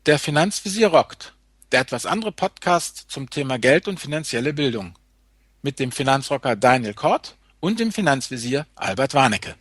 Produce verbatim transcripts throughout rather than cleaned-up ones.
Der Finanzvisier rockt, der etwas andere Podcast zum Thema Geld und finanzielle Bildung. Mit dem Finanzrocker Daniel Kort und dem Finanzvisier Albert Warnecke.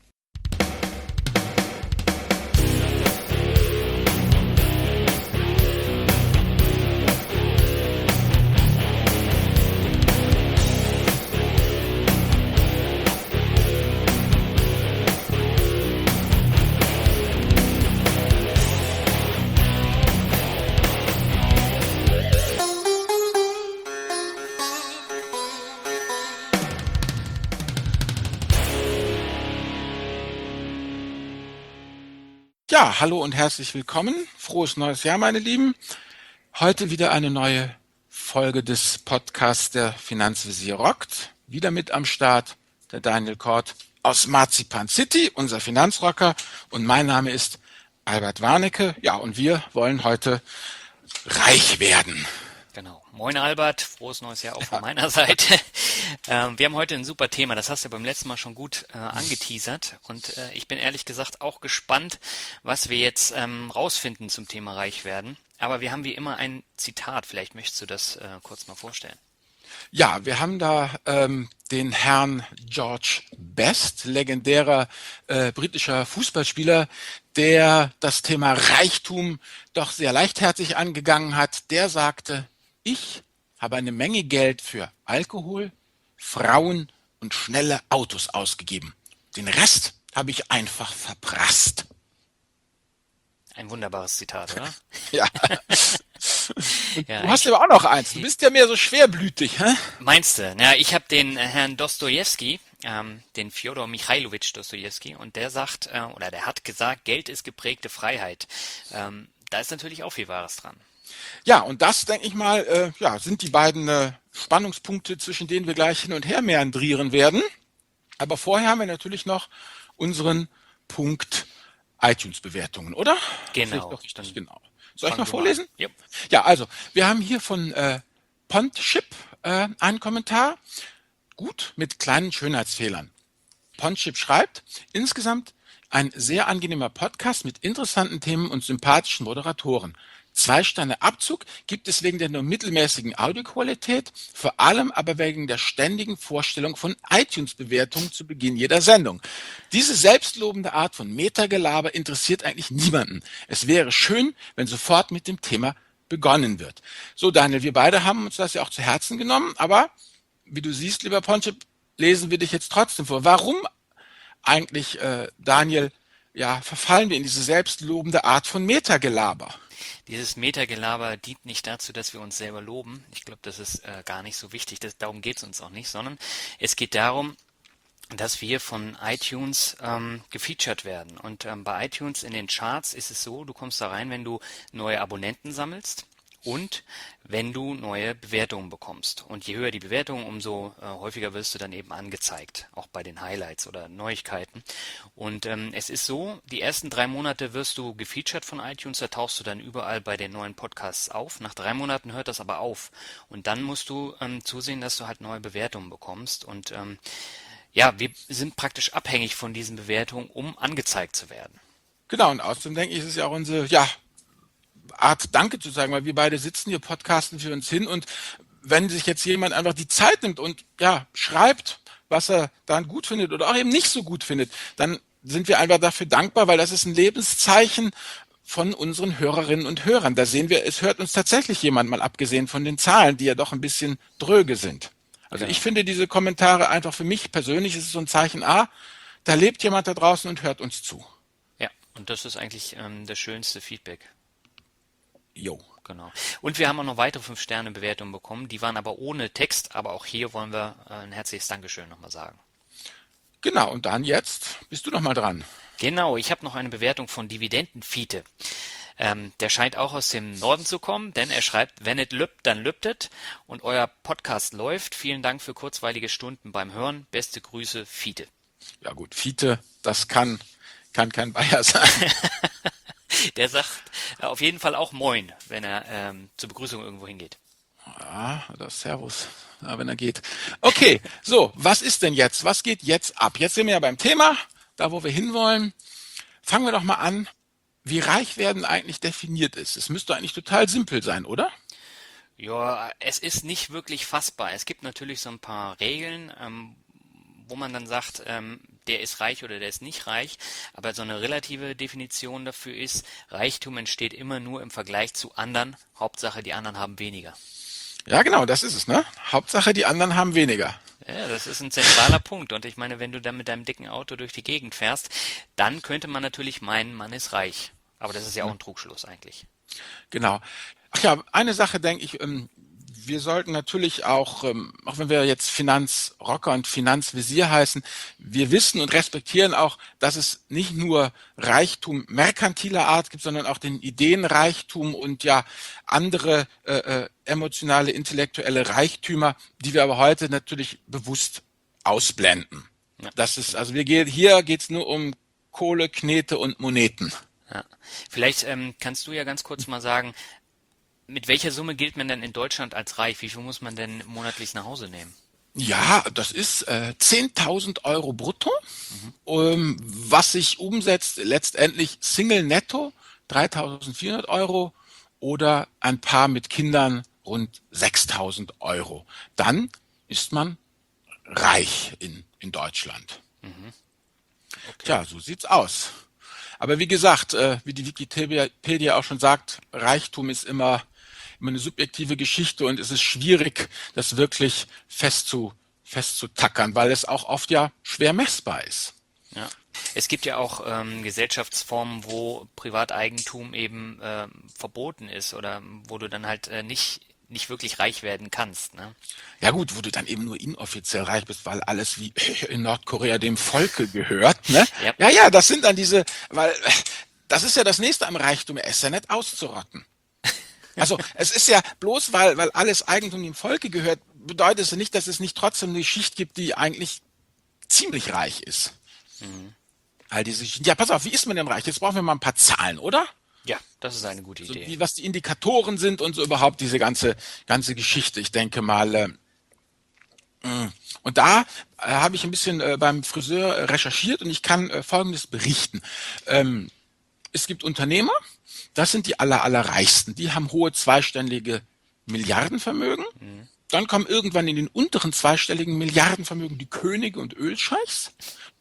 Ja, hallo und herzlich willkommen. Frohes neues Jahr, meine Lieben. Heute wieder eine neue Folge des Podcasts Der Finanzvisier rockt. Wieder mit am Start der Daniel Kort aus Marzipan City, unser Finanzrocker. Und mein Name ist Albert Warnecke. Ja, und wir wollen heute reich werden. Genau. Moin Albert, frohes neues Jahr auch von meiner Seite. Ähm, wir haben heute ein super Thema, das hast du beim letzten Mal schon gut äh, angeteasert und äh, ich bin ehrlich gesagt auch gespannt, was wir jetzt ähm, rausfinden zum Thema reich werden. Aber wir haben wie immer ein Zitat, vielleicht möchtest du das äh, kurz mal vorstellen. Ja, wir haben da ähm, den Herrn George Best, legendärer äh, britischer Fußballspieler, der das Thema Reichtum doch sehr leichtherzig angegangen hat. Der sagte: Ich habe eine Menge Geld für Alkohol, Frauen und schnelle Autos ausgegeben. Den Rest habe ich einfach verprasst. Ein wunderbares Zitat, oder? Ja. Ja, Du hast ich, aber auch noch eins. Du bist ja mehr so schwerblütig, hä? meinst du? Ja, ich habe den äh, Herrn Dostojewski, ähm, den Fjodor Michailowitsch Dostojewski, und der sagt, äh, oder der hat gesagt, Geld ist geprägte Freiheit. Ähm, da ist natürlich auch viel Wahres dran. Ja, und das, denke ich mal, äh, ja, sind die beiden äh, Spannungspunkte, zwischen denen wir gleich hin und her meandrieren werden. Aber vorher haben wir natürlich noch unseren Punkt iTunes-Bewertungen, oder? Sehe ich Genau. doch richtig, Dann genau. Soll ich fang mal du mal an. vorlesen? Jupp. Ja, also, wir haben hier von äh, Pontship äh, einen Kommentar. Gut, mit kleinen Schönheitsfehlern. Pontship schreibt: Insgesamt ein sehr angenehmer Podcast mit interessanten Themen und sympathischen Moderatoren. Zwei Sterne Abzug gibt es wegen der nur mittelmäßigen Audioqualität, vor allem aber wegen der ständigen Vorstellung von iTunes-Bewertungen zu Beginn jeder Sendung. Diese selbstlobende Art von Metagelaber interessiert eigentlich niemanden. Es wäre schön, wenn sofort mit dem Thema begonnen wird. So, Daniel, wir beide haben uns das ja auch zu Herzen genommen, aber wie du siehst, lieber Pontship, lesen wir dich jetzt trotzdem vor. Warum eigentlich, äh, Daniel, ja, verfallen wir in diese selbstlobende Art von Metagelaber? Dieses Metagelaber dient nicht dazu, dass wir uns selber loben. Ich glaube, das ist äh, gar nicht so wichtig. Das, darum geht es uns auch nicht, sondern es geht darum, dass wir von iTunes ähm, gefeatured werden. Und ähm, bei iTunes in den Charts ist es so, du kommst da rein, wenn du neue Abonnenten sammelst und wenn du neue Bewertungen bekommst. Und je höher die Bewertung, umso äh, häufiger wirst du dann eben angezeigt, auch bei den Highlights oder Neuigkeiten. Und ähm, es ist so, die ersten drei Monate wirst du gefeatured von iTunes, da tauchst du dann überall bei den neuen Podcasts auf. Nach drei Monaten hört das aber auf. Und dann musst du ähm, zusehen, dass du halt neue Bewertungen bekommst. Und ähm, ja, wir sind praktisch abhängig von diesen Bewertungen, um angezeigt zu werden. Genau, und außerdem denke ich, ist es ja auch unsere, ja, Art Danke zu sagen, weil wir beide sitzen hier, podcasten für uns hin, und wenn sich jetzt jemand einfach die Zeit nimmt und ja, schreibt, was er dann gut findet oder auch eben nicht so gut findet, dann sind wir einfach dafür dankbar, weil das ist ein Lebenszeichen von unseren Hörerinnen und Hörern. Da sehen wir, es hört uns tatsächlich jemand, mal abgesehen von den Zahlen, die ja doch ein bisschen dröge sind. Also ich Genau. finde diese Kommentare einfach, für mich persönlich ist es so ein Zeichen, ah, da lebt jemand da draußen und hört uns zu. Ja, und das ist eigentlich ähm, das schönste Feedback. Jo. Genau. Und wir haben auch noch weitere fünf Sterne Bewertungen bekommen, die waren aber ohne Text, aber auch hier wollen wir äh, ein herzliches Dankeschön nochmal sagen. Genau, und dann jetzt bist du noch mal dran. Genau, ich habe noch eine Bewertung von Dividendenfiete. Ähm, der scheint auch aus dem Norden zu kommen, denn er schreibt, wenn es lübt, dann lübt es und euer Podcast läuft. Vielen Dank für kurzweilige Stunden beim Hören. Beste Grüße, Fiete. Ja gut, Fiete, das kann, kann kein Bayer sein. Der sagt äh, auf jeden Fall auch Moin, wenn er ähm, zur Begrüßung irgendwo hingeht. Ja, oder Servus, ja, wenn er geht. Okay, so, was ist denn jetzt? Was geht jetzt ab? Jetzt sind wir ja beim Thema, da wo wir hinwollen. Fangen wir doch mal an wie reich werden eigentlich definiert ist. Es müsste eigentlich total simpel sein, oder? Ja, es ist nicht wirklich fassbar. Es gibt natürlich so ein paar Regeln, ähm, wo man dann sagt, ähm, der ist reich oder der ist nicht reich, aber so eine relative Definition dafür ist, Reichtum entsteht immer nur im Vergleich zu anderen. Hauptsache, die anderen haben weniger. Ja, genau, das ist es, ne? Hauptsache, die anderen haben weniger. Ja, das ist ein zentraler Punkt. Und ich meine, wenn du dann mit deinem dicken Auto durch die Gegend fährst, dann könnte man natürlich meinen, man ist reich. Aber das ist ja auch ein Trugschluss eigentlich. Genau. Ach ja, eine Sache denke ich, ähm, wir sollten natürlich auch, ähm, auch wenn wir jetzt Finanzrocker und Finanzvisier heißen, wir wissen und respektieren auch, dass es nicht nur Reichtum merkantiler Art gibt, sondern auch den Ideenreichtum und ja andere äh, äh, emotionale, intellektuelle Reichtümer, die wir aber heute natürlich bewusst ausblenden. Ja, Das ist, genau. also wir gehen, hier geht's nur um Kohle, Knete und Moneten. Ja. Vielleicht ähm, kannst du ja ganz kurz mal sagen, mit welcher Summe gilt man denn in Deutschland als reich? Wie viel muss man denn monatlich nach Hause nehmen? Ja, das ist äh, zehntausend Euro brutto, Mhm. ähm, was sich umsetzt letztendlich Single netto dreitausendvierhundert Euro oder ein Paar mit Kindern rund sechstausend Euro. Dann ist man reich in, in Deutschland. Mhm. Okay. Tja, so sieht's aus. Aber wie gesagt, äh, wie die Wikipedia auch schon sagt, Reichtum ist immer, immer eine subjektive Geschichte und es ist schwierig, das wirklich festzu, festzutackern, weil es auch oft ja schwer messbar ist. Ja. Es gibt ja auch ähm, Gesellschaftsformen, wo Privateigentum eben ähm, verboten ist oder wo du dann halt äh, nicht, nicht wirklich reich werden kannst, ne? Ja gut, wo du dann eben nur inoffiziell reich bist, weil alles wie in Nordkorea dem Volke gehört, ne? Ja, Ja, ja, das sind dann diese, weil das ist ja das nächste am Reichtum, er ist ja nicht auszurotten. Also es ist ja bloß, weil, weil alles Eigentum dem Volke gehört, bedeutet es ja nicht, dass es nicht trotzdem eine Schicht gibt, die eigentlich ziemlich reich ist. mhm. All diese Schichten. Ja, pass auf, wie ist man denn reich? Jetzt brauchen wir mal ein paar Zahlen, oder? Ja, das ist eine gute So Idee. wie was die Indikatoren sind und so überhaupt diese ganze ganze Geschichte. Ich denke mal, äh, mh. und da äh, habe ich ein bisschen äh, beim Friseur äh, recherchiert und ich kann äh, Folgendes berichten. Ähm, es gibt Unternehmer, das sind die aller, allerreichsten. Die haben hohe zweistellige Milliardenvermögen. Mhm. Dann kommen irgendwann in den unteren zweistelligen Milliardenvermögen die Könige und Ölscheichs.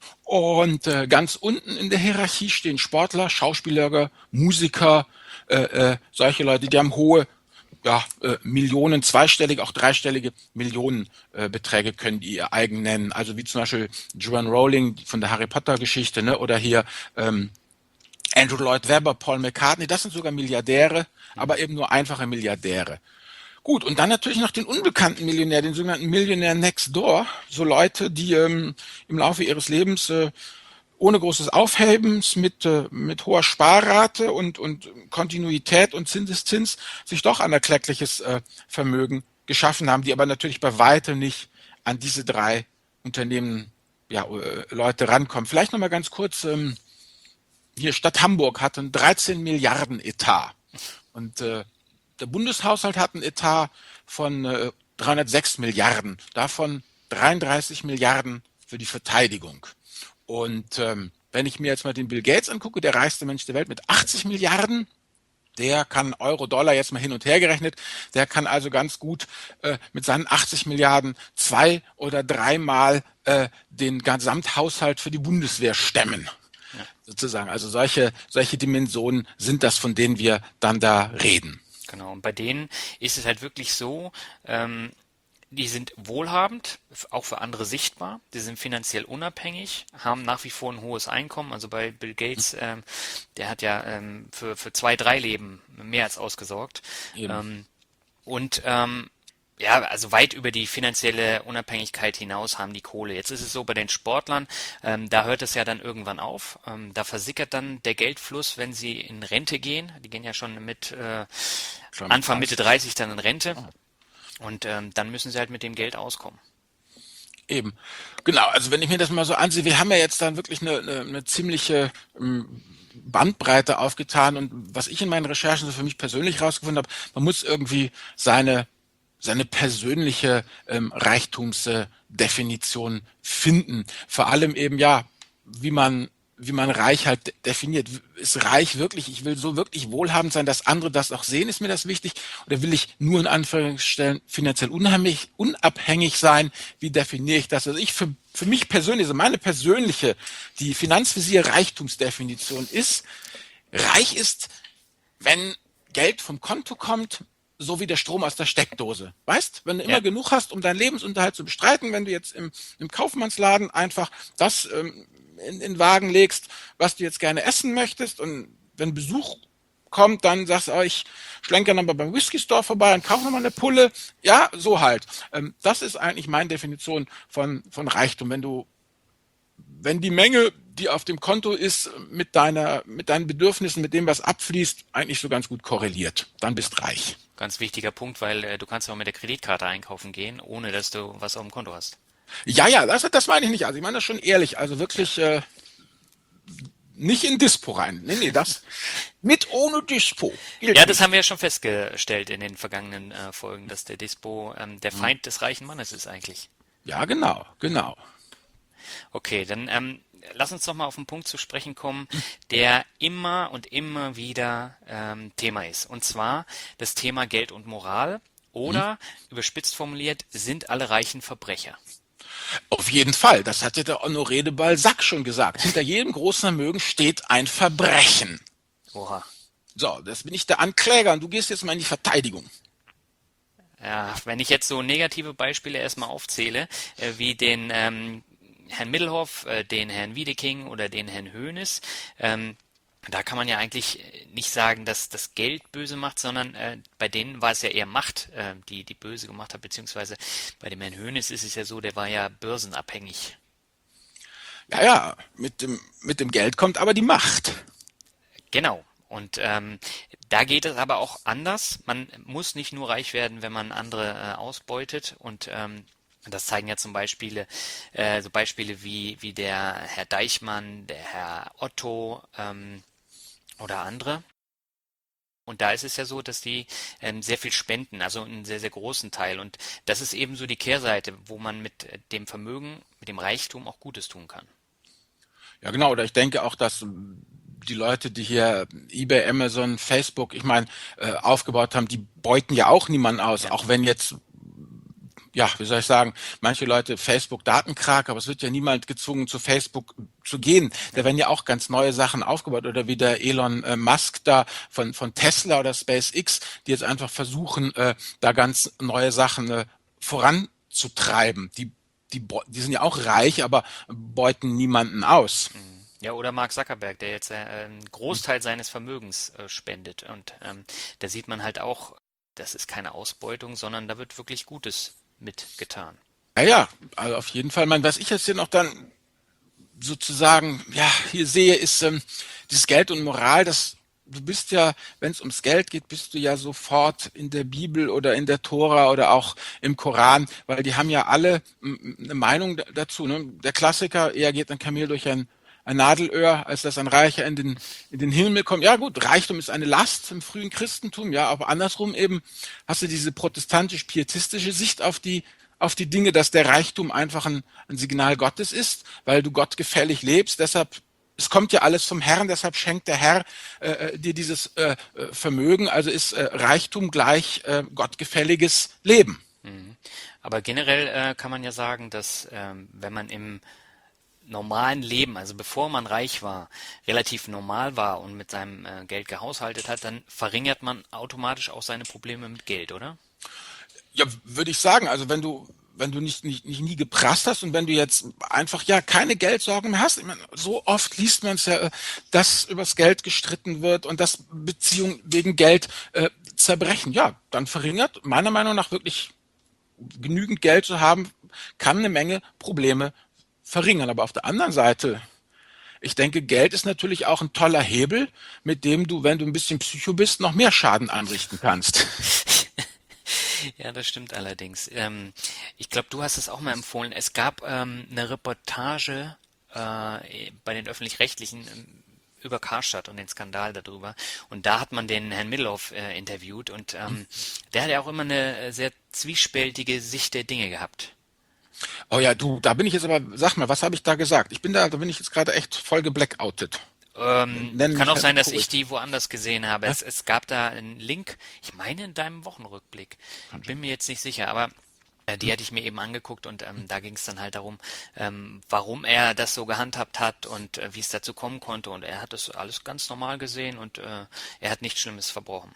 Und äh, ganz unten in der Hierarchie stehen Sportler, Schauspieler, Musiker, äh, äh, solche Leute, die haben hohe ja, äh, Millionen, zweistellige, auch dreistellige Millionenbeträge äh, Beträge können die ihr eigen nennen. Also wie zum Beispiel Joanne Rowling von der Harry Potter Geschichte, ne? Oder hier ähm, Andrew Lloyd Webber, Paul McCartney, das sind sogar Milliardäre, Mhm. aber eben nur einfache Milliardäre. Gut, und dann natürlich noch den unbekannten Millionär, den sogenannten Millionär Next Door. So Leute, die ähm, im Laufe ihres Lebens äh, ohne großes Aufhebens mit, äh, mit hoher Sparrate und, und Kontinuität und Zinseszins sich doch ein erkleckliches äh, Vermögen geschaffen haben, die aber natürlich bei weitem nicht an diese drei Unternehmen, ja, äh, Leute rankommen. Vielleicht nochmal ganz kurz, ähm, hier Stadt Hamburg hat einen dreizehn Milliarden Etat und äh, der Bundeshaushalt hat einen Etat von äh, dreihundertsechs Milliarden, davon dreiunddreißig Milliarden für die Verteidigung. Und ähm, wenn ich mir jetzt mal den Bill Gates angucke, der reichste Mensch der Welt mit achtzig Milliarden, der kann Euro, Dollar jetzt mal hin und her gerechnet, der kann also ganz gut äh, mit seinen achtzig Milliarden zwei oder dreimal äh, den Gesamthaushalt für die Bundeswehr stemmen. Ja. Sozusagen. Also solche, solche Dimensionen sind das, von denen wir dann da reden. Genau. Und bei denen ist es halt wirklich so, ähm, die sind wohlhabend, f- auch für andere sichtbar. Die sind finanziell unabhängig, haben nach wie vor ein hohes Einkommen. Also bei Bill Gates, ähm, der hat ja ähm, für, für zwei, drei Leben mehr als ausgesorgt. Eben. Ähm, und ähm, ja, also weit über die finanzielle Unabhängigkeit hinaus haben die Kohle. Jetzt ist es so bei den Sportlern, ähm, da hört es ja dann irgendwann auf. Ähm, da versickert dann der Geldfluss, wenn sie in Rente gehen. Die gehen ja schon mit äh, Schon mit Anfang, Mitte dreißig. dreißig dann in Rente. Ah, Und ähm, dann müssen sie halt mit dem Geld auskommen. eben. Genau, also wenn ich mir das mal so ansehe, wir haben ja jetzt dann wirklich eine, eine, eine ziemliche ähm, Bandbreite aufgetan und was ich in meinen Recherchen so für mich persönlich rausgefunden habe, man muss irgendwie seine seine persönliche ähm, Reichtumsdefinition finden. Vor allem eben ja, wie man wie man reich halt de- definiert. Ist reich wirklich, ich will so wirklich wohlhabend sein, dass andere das auch sehen, ist mir das wichtig? Oder will ich nur in Anführungsstrichen finanziell unheimlich, unabhängig sein? Wie definiere ich das? Also ich für, für mich persönlich, also meine persönliche, die Finanzvisier Reichtumsdefinition ist, reich ist, wenn Geld vom Konto kommt, so wie der Strom aus der Steckdose. Weißt, wenn du immer Ja, genug hast, um deinen Lebensunterhalt zu bestreiten, wenn du jetzt im, im Kaufmannsladen einfach das ähm, in, in den Wagen legst, was du jetzt gerne essen möchtest, und wenn Besuch kommt, dann sagst du, oh, ich schlenke nochmal beim Whisky Store vorbei und kaufe nochmal eine Pulle. Ja, so halt. Ähm, das ist eigentlich meine Definition von, von Reichtum. Wenn du wenn die Menge, die auf dem Konto ist, mit deiner, mit deinen Bedürfnissen, mit dem, was abfließt, eigentlich so ganz gut korreliert, dann bist reich. ganz wichtiger Punkt, weil äh, du kannst auch mit der Kreditkarte einkaufen gehen, ohne dass du was auf dem Konto hast. Ja, ja, das, das meine ich nicht. Also ich meine das schon ehrlich. Also wirklich äh, nicht in Dispo rein. Nee, nee, das mit ohne Dispo gilt Ja, das haben nicht. wir ja schon festgestellt in den vergangenen äh, Folgen, dass der Dispo ähm, der Hm. Feind des reichen Mannes ist eigentlich. Ja, genau, genau. Okay, dann ähm, lass uns doch mal auf einen Punkt zu sprechen kommen, der immer und immer wieder ähm, Thema ist. Und zwar das Thema Geld und Moral Hm. oder, überspitzt formuliert, sind alle Reichen Verbrecher? Auf jeden Fall. Das hat ja der Honoré de Balzac schon gesagt. Hinter jedem großen Vermögen steht ein Verbrechen. Oha. So, das bin ich der Ankläger und du gehst jetzt mal in die Verteidigung. Ja, wenn ich jetzt so negative Beispiele erstmal aufzähle, äh, wie den ähm, Herrn Middelhoff, äh, den Herrn Wiedeking oder den Herrn Hoeneß, ähm, da kann man ja eigentlich äh, nicht sagen, dass das Geld böse macht, sondern äh, bei denen war es ja eher Macht, äh, die die böse gemacht hat, beziehungsweise bei dem Herrn Hoeneß ist es ja so, der war ja börsenabhängig. Ja, ja, mit dem, mit dem Geld kommt aber die Macht. Genau. Und ähm, da geht es aber auch anders. Man muss nicht nur reich werden, wenn man andere äh, ausbeutet. Und ähm, das zeigen ja zum Beispiel äh, so Beispiele wie, wie der Herr Deichmann, der Herr Otto ähm, oder andere. Und da ist es ja so, dass die ähm, sehr viel spenden, also einen sehr, sehr großen Teil. Und das ist eben so die Kehrseite, wo man mit äh, dem Vermögen, mit dem Reichtum auch Gutes tun kann. Ja, genau. Oder ich denke auch, dass ähm, die Leute, die hier eBay, Amazon, Facebook, ich meine, äh, aufgebaut haben, die beuten ja auch niemanden aus. Ja, Auch wenn jetzt, ja, wie soll ich sagen, manche Leute Facebook Datenkrake, aber es wird ja niemand gezwungen, zu Facebook zu gehen. Da ja. werden ja auch ganz neue Sachen aufgebaut. Oder wie der Elon äh, Musk da von, von Tesla oder SpaceX, die jetzt einfach versuchen, äh, da ganz neue Sachen äh, voranzutreiben. Die, die, beu- die sind ja auch reich, aber beuten niemanden aus. Mhm. Ja, oder Mark Zuckerberg, der jetzt äh, einen Großteil seines Vermögens äh, spendet. Und ähm, da sieht man halt auch, das ist keine Ausbeutung, sondern da wird wirklich Gutes mitgetan. Ja, ja, also auf jeden Fall. Mein, was ich jetzt hier noch dann sozusagen, ja, hier sehe, ist ähm, dieses Geld und Moral, das du bist ja, wenn es ums Geld geht, bist du ja sofort in der Bibel oder in der Tora oder auch im Koran, weil die haben ja alle mm, eine Meinung da- dazu. Ne? Der Klassiker, eher geht ein Kamel durch ein, ein Nadelöhr, als dass ein Reicher in den, in den Himmel kommt. Ja gut, Reichtum ist eine Last im frühen Christentum, ja, aber andersrum eben hast du diese protestantisch-pietistische Sicht auf die auf die Dinge, dass der Reichtum einfach ein, ein Signal Gottes ist, weil du Gott gefällig lebst. Deshalb, es kommt ja alles vom Herrn, deshalb schenkt der Herr äh, äh, dir dieses äh, äh, Vermögen. Also ist äh, Reichtum gleich äh, gottgefälliges Leben. Mhm. Aber generell äh, kann man ja sagen, dass ähm, wenn man im normalen Leben, also bevor man reich war, relativ normal war und mit seinem äh, Geld gehaushaltet hat, dann verringert man automatisch auch seine Probleme mit Geld, oder? Ja, würde ich sagen. Also wenn du wenn du nicht, nicht, nicht nie geprasst hast und wenn du jetzt einfach ja keine Geldsorgen mehr hast, ich meine, so oft liest man es ja, äh, dass übers Geld gestritten wird und dass Beziehungen wegen Geld äh, zerbrechen. Ja, dann verringert meiner Meinung nach wirklich genügend Geld zu haben, kann eine Menge Probleme verringern. Aber auf der anderen Seite, ich denke, Geld ist natürlich auch ein toller Hebel, mit dem du, wenn du ein bisschen Psycho bist, noch mehr Schaden anrichten kannst. Ja, das stimmt allerdings. Ähm, ich glaube, du hast es auch mal empfohlen. Es gab ähm, eine Reportage äh, bei den Öffentlich-Rechtlichen ähm, über Karstadt und den Skandal darüber. Und da hat man den Herrn Middelhoff äh, interviewt und ähm, der hat ja auch immer eine äh, sehr zwiespältige Sicht der Dinge gehabt. Oh ja, du, da bin ich jetzt aber, sag mal, was habe ich da gesagt? Ich bin da, da bin ich jetzt gerade echt voll geblackoutet. Ähm, Nenn kann mich auch halt sein, dass ich ruhig. die woanders gesehen habe. Ja? Es, es gab da einen Link, ich meine in deinem Wochenrückblick. Kann schon. Bin mir jetzt nicht sicher, aber äh, Hm? die hatte ich mir eben angeguckt und ähm, da ging es dann halt darum, ähm, warum er das so gehandhabt hat und äh, wie es dazu kommen konnte. Und er hat das alles ganz normal gesehen und äh, er hat nichts Schlimmes verbrochen.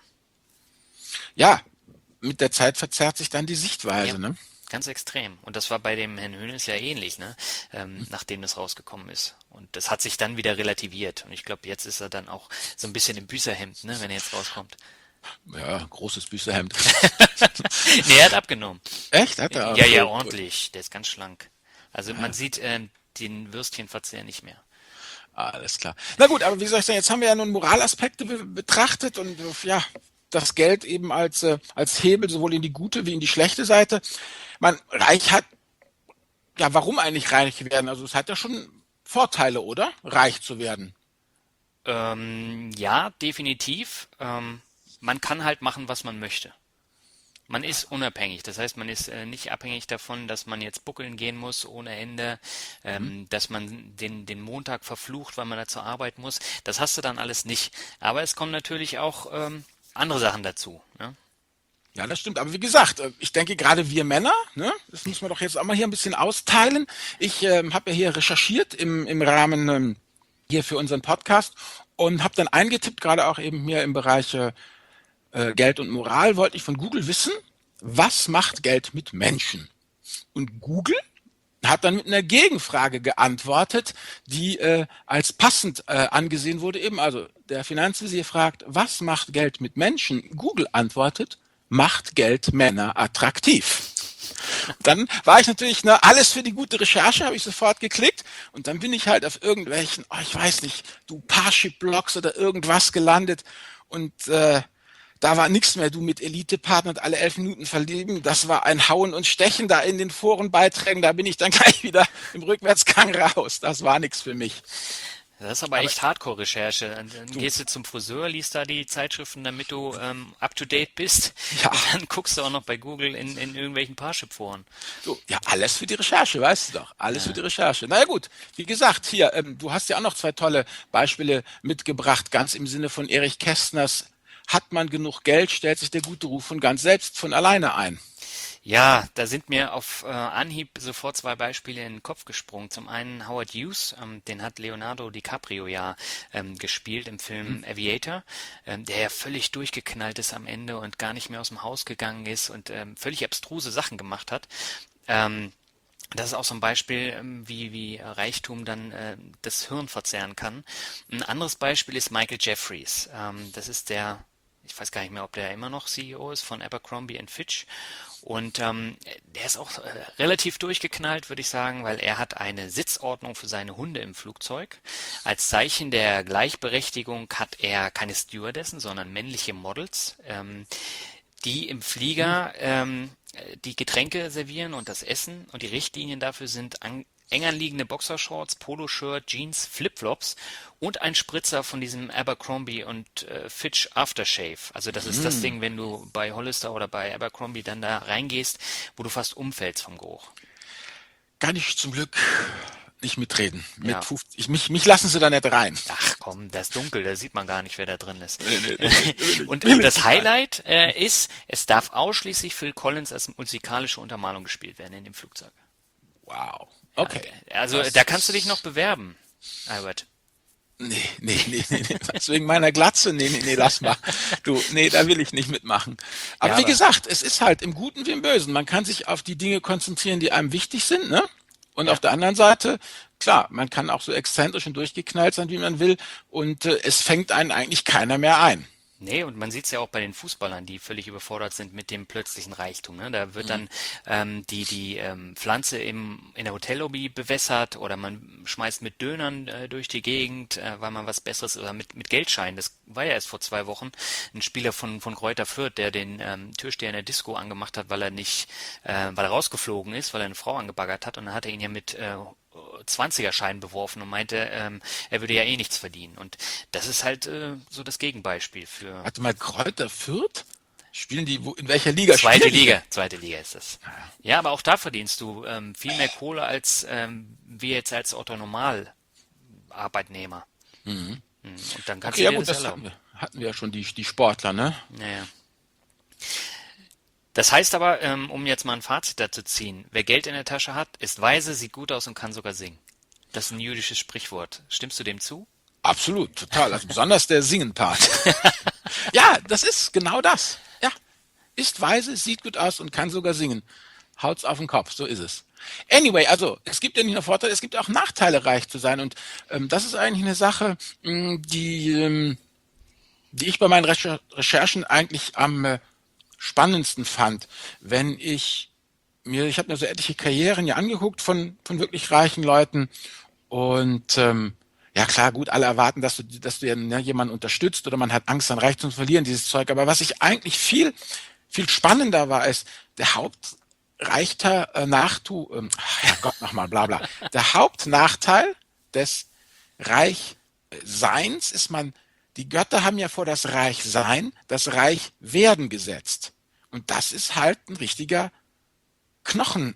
Ja, mit der Zeit verzerrt sich dann die Ja, Sichtweise, ne? ganz extrem. Und das war bei dem Herrn Höhnes ja ähnlich, ne? Ähm, nachdem das rausgekommen ist. Und das hat sich dann wieder relativiert. Und ich glaube, jetzt ist er dann auch so ein bisschen im Büßerhemd, ne, wenn er jetzt rauskommt. Ja, großes Büßerhemd. Nee, er hat abgenommen. Echt? Hat er? Ja, ja, Okay, gut. ordentlich. Der ist ganz schlank. Also man sieht ähm, den Würstchenverzehr nicht mehr. Alles klar. Na gut, aber wie soll ich sagen, jetzt haben wir ja nun Moralaspekte be betrachtet und äh, ja, das Geld eben als, äh, als Hebel sowohl in die gute wie in die schlechte Seite. Man, reich hat, ja, warum eigentlich reich werden? Also es hat ja schon Vorteile, oder? Reich zu werden. Ähm, ja, definitiv. Ähm, man kann halt machen, was man möchte. Man ist unabhängig, das heißt, man ist äh, nicht abhängig davon, dass man jetzt buckeln gehen muss ohne Ende, Mhm. ähm, dass man den, den Montag verflucht, weil man da zur Arbeit muss. Das hast du dann alles nicht. Aber es kommen natürlich auch ähm, andere Sachen dazu. Ne? Ja, das stimmt. Aber wie gesagt, äh, ich denke gerade wir Männer, ne, das müssen wir doch jetzt auch mal hier ein bisschen austeilen. Ich ähm, habe ja hier recherchiert im, im Rahmen ähm, hier für unseren Podcast und habe dann eingetippt, gerade auch eben hier im Bereich äh, äh, Geld und Moral, wollte ich von Google wissen, was macht Geld mit Menschen? Und Google hat dann mit einer Gegenfrage geantwortet, die äh, als passend äh, angesehen wurde. Eben, also der Finanzvisier fragt, was macht Geld mit Menschen? Google antwortet, macht Geld Männer attraktiv. Dann war ich natürlich, ne, alles für die gute Recherche, habe ich sofort geklickt und dann bin ich halt auf irgendwelchen, oh, ich weiß nicht, du Parship-Blogs oder irgendwas gelandet und äh, da war nichts mehr, du mit Elite-Partner und alle elf Minuten verlieben. Das war ein Hauen und Stechen da in den Forenbeiträgen. Da bin ich dann gleich wieder im Rückwärtsgang raus. Das war nichts für mich. Das ist aber Aber echt Hardcore-Recherche. Dann, dann du, gehst du zum Friseur, liest da die Zeitschriften, damit du ähm, up-to-date bist ja, und dann guckst du auch noch bei Google in, in irgendwelchen Parship-Foren. du, ja, alles für die Recherche, weißt du doch. Alles für die Ja. Recherche. Na ja, gut, wie gesagt, hier, ähm, du hast ja auch noch zwei tolle Beispiele mitgebracht, ganz im Sinne von Erich Kästners. Hat man genug Geld, stellt sich der gute Ruf von ganz selbst von alleine ein. Ja, da sind mir auf äh, Anhieb sofort zwei Beispiele in den Kopf gesprungen. Zum einen Howard Hughes, ähm, den hat Leonardo DiCaprio ja ähm, gespielt im Hm? Film Aviator, ähm, der ja völlig durchgeknallt ist am Ende und gar nicht mehr aus dem Haus gegangen ist und ähm, völlig abstruse Sachen gemacht hat. Ähm, Das ist auch so ein Beispiel, ähm, wie, wie Reichtum dann äh, das Hirn verzehren kann. Ein anderes Beispiel ist Michael Jeffries. Ähm, das ist der, ich weiß gar nicht mehr, ob der immer noch C E O ist von Abercrombie and Fitch. Und ähm, der ist auch äh, relativ durchgeknallt, würde ich sagen, weil er hat eine Sitzordnung für seine Hunde im Flugzeug. Als Zeichen der Gleichberechtigung hat er keine Stewardessen, sondern männliche Models. Ähm, die im Hm? Flieger ähm, die Getränke servieren und das Essen. Und die Richtlinien dafür sind an, eng anliegende Boxershorts, Poloshirt, Jeans, Flipflops und ein Spritzer von diesem Abercrombie und äh, Fitch Aftershave. Also das ist das Hm. Ding, wenn du bei Hollister oder bei Abercrombie dann da reingehst, wo du fast umfällst vom Geruch. Kann ich zum Glück nicht mitreden. Mit Ja. fünfzig, ich, mich, mich lassen sie da nicht rein. Ach komm, das ist dunkel, da sieht man gar nicht, wer da drin ist. Nee, nee, nee, nee, will ich, Und will ich das nicht rein. Highlight äh, ist, es darf ausschließlich Phil Collins als musikalische Untermalung gespielt werden in dem Flugzeug. Wow. Ja, Okay. also Das da kannst du dich noch ist. bewerben, Albert. Nee, nee, nee, nee, nee. Was, wegen meiner Glatze? Nee, nee, nee, lass mal. Du, nee, da will ich nicht mitmachen. Ja, Aber wie aber gesagt, es ist halt im Guten wie im Bösen. Man kann sich auf die Dinge konzentrieren, die einem wichtig sind, ne? Und auf ja. der anderen Seite, klar, man kann auch so exzentrisch und durchgeknallt sein, wie man will. Und äh, es fängt einen eigentlich keiner mehr ein. Nee, und man sieht es ja auch bei den Fußballern, die völlig überfordert sind mit dem plötzlichen Reichtum. Ne? Da wird Mhm. dann ähm, die, die ähm, Pflanze im, in der Hotellobby bewässert oder man schmeißt mit Dönern äh, durch die Gegend, äh, weil man was Besseres oder mit, mit Geldscheinen. Das war ja erst vor zwei Wochen ein Spieler von, von Greuther Fürth, der den ähm, Türsteher in der Disco angemacht hat, weil er nicht, äh, weil er rausgeflogen ist, weil er eine Frau angebaggert hat und dann hat er ihn ja mit äh, zwanziger-Schein beworfen und meinte, ähm, er würde ja eh nichts verdienen. Und das ist halt äh, so das Gegenbeispiel für, Warte mal, Kräuter Fürth? Spielen die, wo, in welcher Liga Zweite spielen die? Liga, zweite Liga ist es. Ja, aber auch da verdienst du ähm, viel mehr Kohle als ähm, wir jetzt als Otto Normal-Arbeitnehmer. Mhm. Mhm. Und dann kannst Okay, du ja dir gut, das das hatten erlauben. wir, hatten wir ja schon, die, die Sportler, ne? Naja. Das heißt aber, ähm, um jetzt mal ein Fazit dazu zu ziehen, wer Geld in der Tasche hat, ist weise, sieht gut aus und kann sogar singen. Das ist ein jüdisches Sprichwort. Stimmst du dem zu? Absolut, total. Also besonders der Singen-Part. Ja, das ist genau das. Ja, ist weise, sieht gut aus und kann sogar singen. Haut's auf den Kopf, so ist es. Anyway, also es gibt ja nicht nur Vorteile, es gibt auch Nachteile, reich zu sein. Und ähm, das ist eigentlich eine Sache, mh, die, ähm, die ich bei meinen Recher Recherchen eigentlich am äh, spannendsten fand. Wenn ich mir, ich habe mir so etliche Karrieren ja angeguckt von, von wirklich reichen Leuten und ähm, ja klar, gut, alle erwarten, dass du, dass du ja, ne, jemanden unterstützt oder man hat Angst, an Reichtum zu verlieren, dieses Zeug. Aber was ich eigentlich viel, viel spannender war, ist der Hauptreichter äh, Nachtu, ähm, Herrgott nochmal, bla bla. Der Hauptnachteil des Reichseins ist man, die Götter haben ja vor das Reichsein, das Reichwerden gesetzt. Und das ist halt ein richtiger Knochenjob.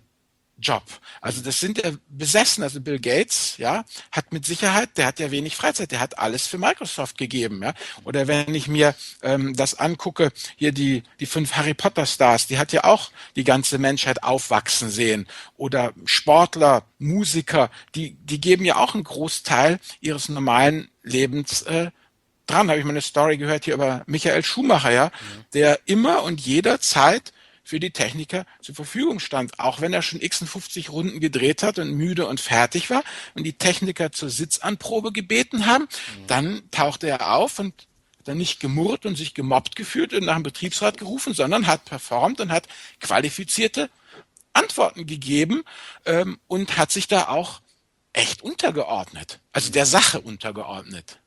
Also das sind ja besessen. Also Bill Gates, ja, hat mit Sicherheit, der hat ja wenig Freizeit, der hat alles für Microsoft gegeben, ja. Oder wenn ich mir ähm, das angucke, hier die die fünf Harry Potter Stars, die hat ja auch die ganze Menschheit aufwachsen sehen. Oder Sportler, Musiker, die die geben ja auch einen Großteil ihres normalen Lebens äh, dran. Habe ich mal eine Story gehört hier über Michael Schumacher, ja, der immer und jederzeit für die Techniker zur Verfügung stand, auch wenn er schon x-fünfzig Runden gedreht hat und müde und fertig war und die Techniker zur Sitzanprobe gebeten haben, dann tauchte er auf und hat dann nicht gemurrt und sich gemobbt gefühlt und nach dem Betriebsrat gerufen, sondern hat performt und hat qualifizierte Antworten gegeben ähm, und hat sich da auch echt untergeordnet, also der Sache untergeordnet.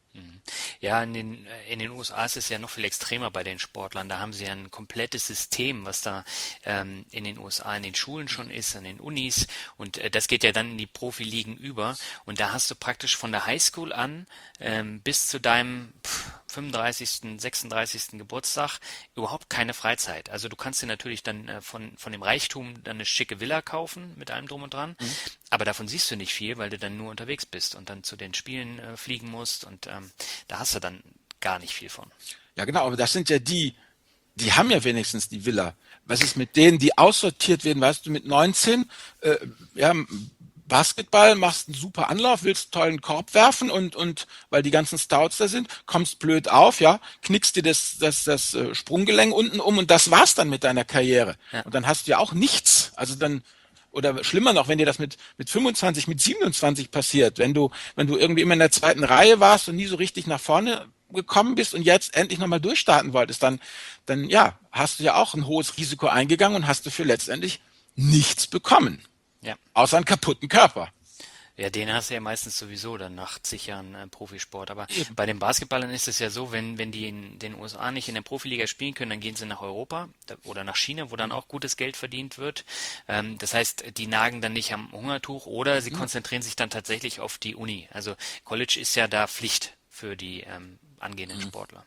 Ja, in den, in den U S A ist es ja noch viel extremer bei den Sportlern. Da haben sie ja ein komplettes System, was da ähm, in den U S A in den Schulen schon ist, an den Unis. Und äh, das geht ja dann in die Profiligen über. Und da hast du praktisch von der Highschool an ähm, bis zu deinem pff, fünfunddreißigsten, sechsunddreißigsten Geburtstag überhaupt keine Freizeit. Also du kannst dir natürlich dann äh, von, von dem Reichtum dann eine schicke Villa kaufen mit allem drum und dran. Mhm. Aber davon siehst du nicht viel, weil du dann nur unterwegs bist und dann zu den Spielen äh, fliegen musst und ähm, da hast du dann gar nicht viel von. Ja, genau, aber das sind ja die, die haben ja wenigstens die Villa. Was ist mit denen, die aussortiert werden? Weißt du, mit neunzehn, äh, ja, Basketball, machst einen super Anlauf, willst einen tollen Korb werfen und, und weil die ganzen Stouts da sind, kommst blöd auf, ja, knickst dir das, das, das äh, Sprunggelenk unten um und das war's dann mit deiner Karriere. Ja. Und dann hast du ja auch nichts. Also dann, oder schlimmer noch, wenn dir das mit, mit fünfundzwanzig, mit siebenundzwanzig passiert, wenn du, wenn du irgendwie immer in der zweiten Reihe warst und nie so richtig nach vorne gekommen bist und jetzt endlich nochmal durchstarten wolltest, dann, dann, ja, hast du ja auch ein hohes Risiko eingegangen und hast dafür letztendlich nichts bekommen. Ja. Außer einen kaputten Körper. Ja, den hast du ja meistens sowieso dann nach zig Jahren äh, Profisport. Aber Eben. Bei den Basketballern ist es ja so, wenn, wenn die in den U S A nicht in der Profiliga spielen können, dann gehen sie nach Europa oder nach China, wo dann auch gutes Geld verdient wird. Ähm, das heißt, die nagen dann nicht am Hungertuch oder sie mhm. konzentrieren sich dann tatsächlich auf die Uni. Also College ist ja da Pflicht für die ähm, angehenden mhm. Sportler.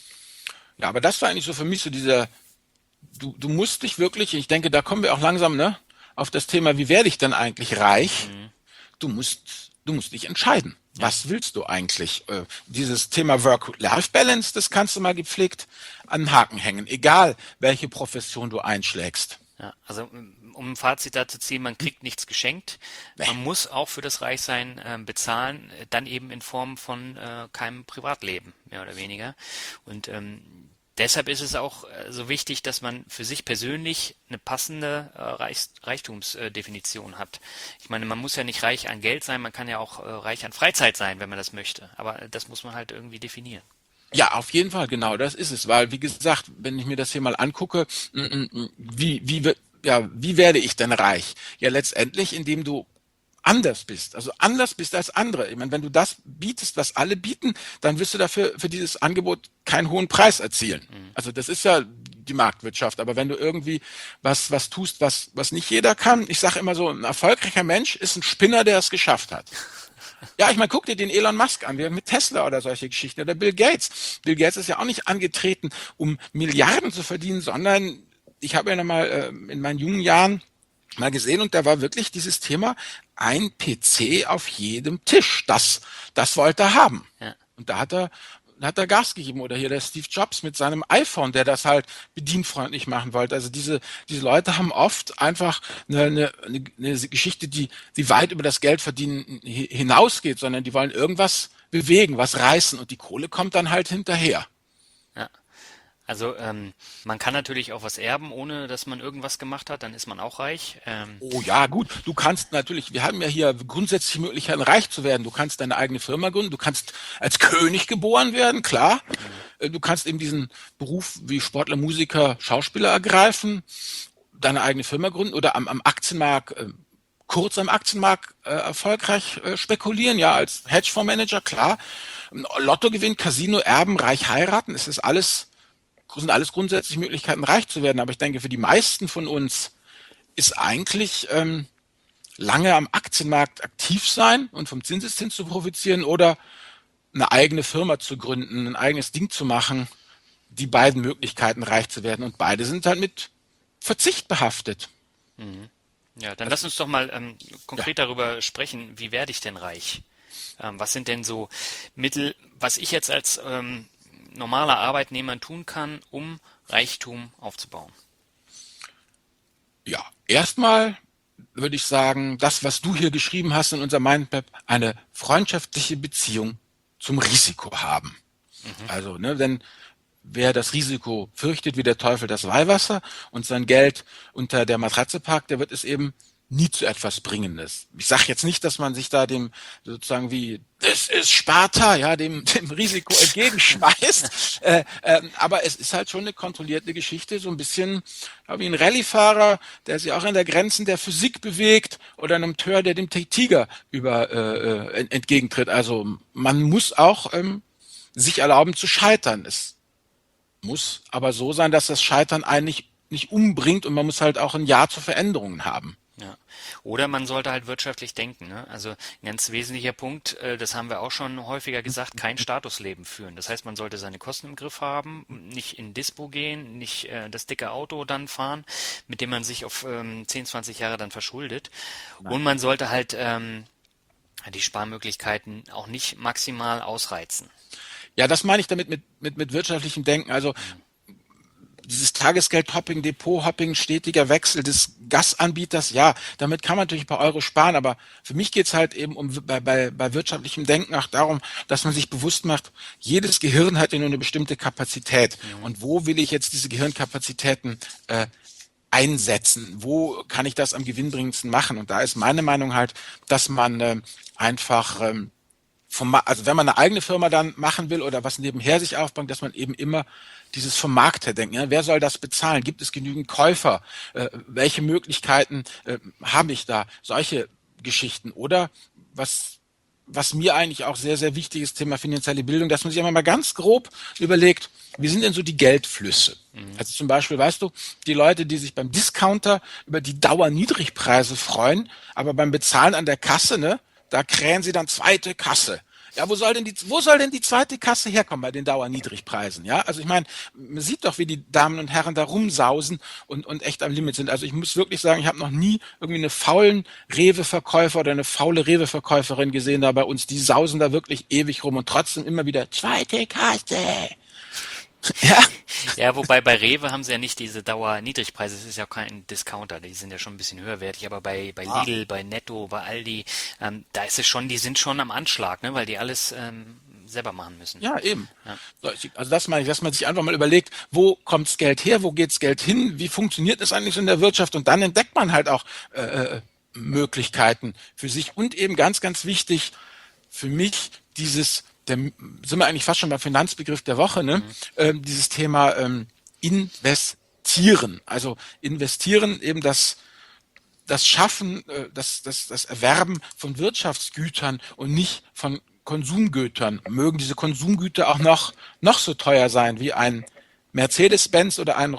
Ja, aber das war eigentlich so für mich so dieser, du, du musst dich wirklich, ich denke, da kommen wir auch langsam, ne, auf das Thema, wie werde ich denn eigentlich reich? Mhm. Du musst, du musst dich entscheiden. Ja. Was willst du eigentlich? Äh, dieses Thema Work-Life-Balance, das kannst du mal gepflegt an den Haken hängen, egal welche Profession du einschlägst. Ja, also um ein Fazit dazu zu ziehen, man kriegt nichts geschenkt. Nee. Man muss auch für das Reichsein äh, bezahlen, dann eben in Form von äh, keinem Privatleben, mehr oder weniger. Und ähm, deshalb ist es auch äh, so wichtig, dass man für sich persönlich eine passende äh, Reich, Reichtumsdefinition äh, hat. Ich meine, man muss ja nicht reich an Geld sein, man kann ja auch äh, reich an Freizeit sein, wenn man das möchte. Aber das muss man halt irgendwie definieren. Ja, auf jeden Fall, genau, das ist es. Weil, wie gesagt, wenn ich mir das hier mal angucke, wie, wie, ja, wie werde ich denn reich? Ja, letztendlich, indem du anders bist, also anders bist als andere. Ich meine, wenn du das bietest, was alle bieten, dann wirst du dafür für dieses Angebot keinen hohen Preis erzielen. Mhm. Also das ist ja die Marktwirtschaft. Aber wenn du irgendwie was was tust, was was nicht jeder kann, ich sage immer so, ein erfolgreicher Mensch ist ein Spinner, der es geschafft hat. Ja, ich meine, guck dir den Elon Musk an, wie mit Tesla oder solche Geschichten. Oder Bill Gates. Bill Gates ist ja auch nicht angetreten, um Milliarden zu verdienen, sondern ich habe ja noch mal äh, in meinen jungen Jahren mal gesehen und da war wirklich dieses Thema ein P C auf jedem Tisch. Das, das wollte er haben. Ja. Und da hat er, da hat er Gas gegeben. Oder hier der Steve Jobs mit seinem iPhone, der das halt bedienfreundlich machen wollte. Also diese, diese Leute haben oft einfach eine, eine, eine, eine Geschichte, die, die weit über das Geldverdienen hi- hinausgeht, sondern die wollen irgendwas bewegen, was reißen und die Kohle kommt dann halt hinterher. Ja. Also ähm, man kann natürlich auch was erben, ohne dass man irgendwas gemacht hat, dann ist man auch reich. Ähm, Oh ja, gut. Du kannst natürlich, wir haben ja hier grundsätzlich Möglichkeiten, reich zu werden. Du kannst deine eigene Firma gründen, du kannst als König geboren werden, klar. Äh, Du kannst eben diesen Beruf wie Sportler, Musiker, Schauspieler ergreifen, deine eigene Firma gründen oder am, am Aktienmarkt, äh, kurz am Aktienmarkt äh, erfolgreich äh, spekulieren, ja, als Hedgefondsmanager, klar. Lottogewinn, Casino, Erben, reich heiraten, es ist alles, sind alles grundsätzlich Möglichkeiten, reich zu werden. Aber ich denke, für die meisten von uns ist eigentlich ähm, lange am Aktienmarkt aktiv sein und vom Zinseszins zu profitieren oder eine eigene Firma zu gründen, ein eigenes Ding zu machen, die beiden Möglichkeiten reich zu werden. Und beide sind halt mit Verzicht behaftet. ja, dann Also, lass uns doch mal ähm, ja, konkret darüber sprechen, wie werde ich denn reich? Ähm, was sind denn so Mittel, was ich jetzt als ähm, normaler Arbeitnehmer tun kann, um Reichtum aufzubauen? ja. Erstmal würde ich sagen, das, was du hier geschrieben hast in unserem Mindmap, eine freundschaftliche Beziehung zum Risiko haben. Mhm. Also, ne, denn wer das Risiko fürchtet, wie der Teufel das Weihwasser und sein Geld unter der Matratze parkt, der wird es eben nie zu etwas Bringendes. Ich sage jetzt nicht, dass man sich da dem sozusagen wie das ist Sparta, ja, dem, dem Risiko entgegenschmeißt. Äh, ähm, aber es ist halt schon eine kontrollierte Geschichte, so ein bisschen ja, wie ein Rallyefahrer, der sich auch an der Grenzen der Physik bewegt oder ein Amateur, der dem Tiger über äh, äh, entgegentritt. Also man muss auch ähm, sich erlauben zu scheitern. Es muss aber so sein, dass das Scheitern einen nicht, nicht umbringt und man muss halt auch ein Ja zu Veränderungen haben. Ja. Oder man sollte halt wirtschaftlich denken, ne? Also ein ganz wesentlicher Punkt, äh, das haben wir auch schon häufiger gesagt, kein Statusleben führen. Das heißt, man sollte seine Kosten im Griff haben, nicht in Dispo gehen, nicht äh, das dicke Auto dann fahren, mit dem man sich auf ähm, zehn, zwanzig Jahre dann verschuldet. Nein. Und man sollte halt ähm, die Sparmöglichkeiten auch nicht maximal ausreizen. Ja, das meine ich damit mit, mit, mit wirtschaftlichem Denken. Also dieses Tagesgeld-Hopping, Depot-Hopping, stetiger Wechsel des Gasanbieters, ja, damit kann man natürlich ein paar Euro sparen, aber für mich geht's halt eben um bei, bei, bei wirtschaftlichem Denken auch darum, dass man sich bewusst macht, jedes Gehirn hat ja nur eine bestimmte Kapazität. Und wo will ich jetzt diese Gehirnkapazitäten äh, einsetzen? Wo kann ich das am gewinnbringendsten machen? Und da ist meine Meinung halt, dass man äh, einfach ähm, vom, also wenn man eine eigene Firma dann machen will oder was nebenher sich aufbaut, dass man eben immer dieses vom Markt her denkt. Ja, wer soll das bezahlen? Gibt es genügend Käufer? Äh, welche Möglichkeiten äh, habe ich da? Solche Geschichten. Oder was, was mir eigentlich auch sehr, sehr wichtig ist, Thema finanzielle Bildung, dass man sich einmal mal ganz grob überlegt, wie sind denn so die Geldflüsse? Also zum Beispiel, weißt du, die Leute, die sich beim Discounter über die Dauerniedrigpreise freuen, aber beim Bezahlen an der Kasse, ne, da krähen sie dann zweite Kasse. Ja, wo soll denn die, wo soll denn die zweite Kasse herkommen bei den Dauerniedrigpreisen? Ja, also ich meine, man sieht doch, wie die Damen und Herren da rumsausen und, und echt am Limit sind. Also ich muss wirklich sagen, ich habe noch nie irgendwie einen faulen Rewe-Verkäufer oder eine faule Rewe-Verkäuferin gesehen da bei uns. Die sausen da wirklich ewig rum und trotzdem immer wieder zweite Kasse. Ja, Ja, wobei bei Rewe haben sie ja nicht diese Dauer-Niedrigpreise, es ist ja auch kein Discounter, die sind ja schon ein bisschen höherwertig, aber bei, bei ah, Lidl, bei Netto, bei Aldi, ähm, da ist es schon, die sind schon am Anschlag, ne, weil die alles ähm, selber machen müssen. ja, eben. Ja, So, ich- Also das meine ich, dass man sich einfach mal überlegt, wo kommt's Geld her, wo geht's Geld hin, wie funktioniert es eigentlich so in der Wirtschaft und dann entdeckt man halt auch äh, äh, Möglichkeiten für sich und eben ganz, ganz wichtig für mich dieses, der, sind wir eigentlich fast schon beim Finanzbegriff der Woche, ne? Ähm, dieses Thema ähm, investieren. Also investieren eben das das Schaffen, äh, das, das, das Erwerben von Wirtschaftsgütern und nicht von Konsumgütern. Mögen diese Konsumgüter auch noch, noch so teuer sein wie ein Mercedes-Benz oder ein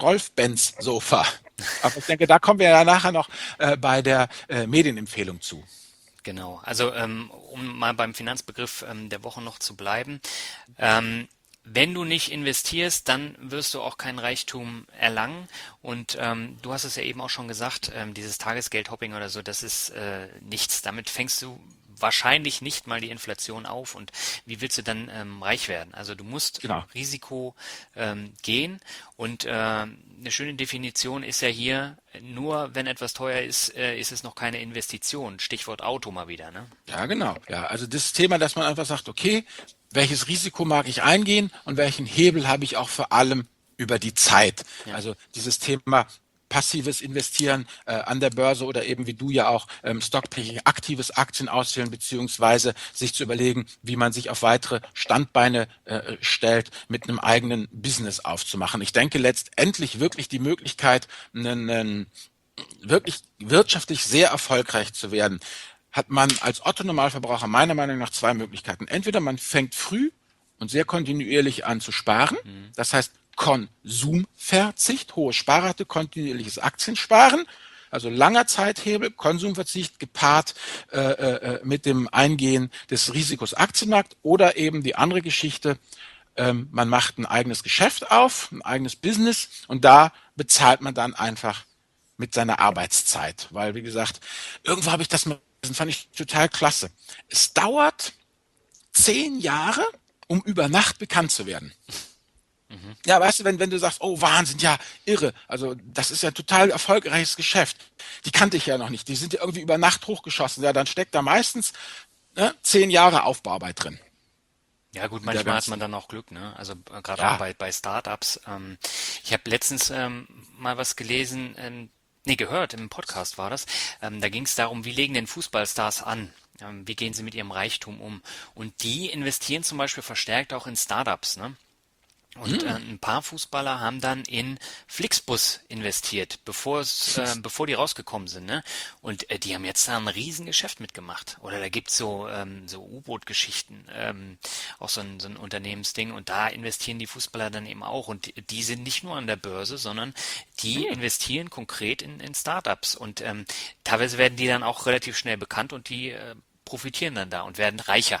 Rolf-Benz-Sofa. Aber ich denke, da kommen wir ja nachher noch äh, bei der äh, Medienempfehlung zu. Genau. Also ähm, um mal beim Finanzbegriff ähm, der Woche noch zu bleiben. Ähm, wenn du nicht investierst, dann wirst du auch kein Reichtum erlangen. Und ähm, du hast es ja eben auch schon gesagt, ähm, dieses Tagesgeldhopping oder so, das ist äh, nichts. Damit fängst du wahrscheinlich nicht mal die Inflation auf. Und wie willst du dann ähm, reich werden? Also du musst Genau. Risiko ähm, gehen. Und äh, eine schöne Definition ist ja hier, nur wenn etwas teuer ist, äh, ist es noch keine Investition. Stichwort Auto mal wieder, ne? Ja, genau. Ja, also das Thema, dass man einfach sagt, okay, welches Risiko mag ich eingehen und welchen Hebel habe ich auch vor allem über die Zeit. Ja. Also dieses Thema passives Investieren äh, an der Börse oder eben wie du ja auch ähm, Stockpicking, aktives Aktien auswählen beziehungsweise sich zu überlegen, wie man sich auf weitere Standbeine äh, stellt, mit einem eigenen Business aufzumachen. Ich denke letztendlich wirklich die Möglichkeit, einen, einen wirklich wirtschaftlich sehr erfolgreich zu werden, hat man als Otto-Normalverbraucher meiner Meinung nach zwei Möglichkeiten. Entweder man fängt früh und sehr kontinuierlich an zu sparen, Mhm. das heißt Konsumverzicht, hohe Sparrate, kontinuierliches Aktiensparen, also langer Zeithebel, Konsumverzicht gepaart äh, äh, mit dem Eingehen des Risikos Aktienmarkt oder eben die andere Geschichte, ähm, man macht ein eigenes Geschäft auf, ein eigenes Business und da bezahlt man dann einfach mit seiner Arbeitszeit. Weil, wie gesagt, irgendwo habe ich das mal, das fand ich total klasse. Es dauert zehn Jahre, um über Nacht bekannt zu werden. Mhm. Ja, weißt du, wenn, wenn du sagst, oh Wahnsinn, ja, irre, also das ist ja ein total erfolgreiches Geschäft. Die kannte ich ja noch nicht. Die sind ja irgendwie über Nacht hochgeschossen. Ja, dann steckt da meistens ne, zehn Jahre Aufbauarbeit drin. Ja gut, In der manchmal hat man ganzen. dann auch Glück, ne? Also äh, gerade auch Ja, bei, bei Startups. Ähm, ich habe letztens ähm, mal was gelesen, ähm, nee, gehört, im Podcast war das. Ähm, da ging es darum, wie legen denn Fußballstars an? Ähm, wie gehen sie mit ihrem Reichtum um? Und die investieren zum Beispiel verstärkt auch in Startups, ne? Und äh, hm, ein paar Fußballer haben dann in Flixbus investiert, bevor es, äh, bevor die rausgekommen sind, ne? Und äh, die haben jetzt da ein Riesengeschäft mitgemacht. Oder da gibt's so ähm, so U-Boot-Geschichten, ähm, auch so ein, so ein Unternehmensding. Und da investieren die Fußballer dann eben auch. Und die, die sind nicht nur an der Börse, sondern die hm. investieren konkret in, in Startups. Und ähm, teilweise werden die dann auch relativ schnell bekannt und die äh, profitieren dann da und werden reicher.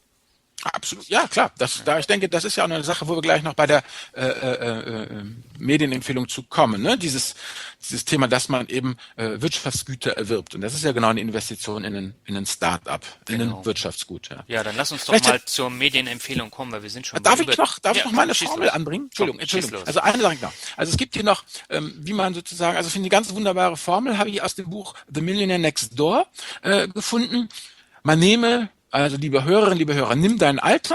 Absolut, ja klar. Das, Ne? da ich denke, das ist ja auch eine Sache, wo wir gleich noch bei der äh, äh, äh, Medienempfehlung zu kommen. Ne? Dieses, dieses Thema, dass man eben äh, Wirtschaftsgüter erwirbt. Und das ist ja genau eine Investition in ein, in ein Start-up, in ein Genau. Wirtschaftsgut. Ja. Ja, dann lass uns doch Vielleicht mal zur Medienempfehlung kommen, weil wir sind schon bei darf über... ich noch, darf ich Ja, noch komm, meine schieß Formel los. anbringen? Komm, Entschuldigung, schieß Entschuldigung. los. Also eine Sache noch. Also es gibt hier noch, ähm, wie man sozusagen, also ich finde die ganz wunderbare Formel, habe ich aus dem Buch The Millionaire Next Door äh, gefunden. Man nehme, also liebe Hörerinnen, liebe Hörer, nimm dein Alter,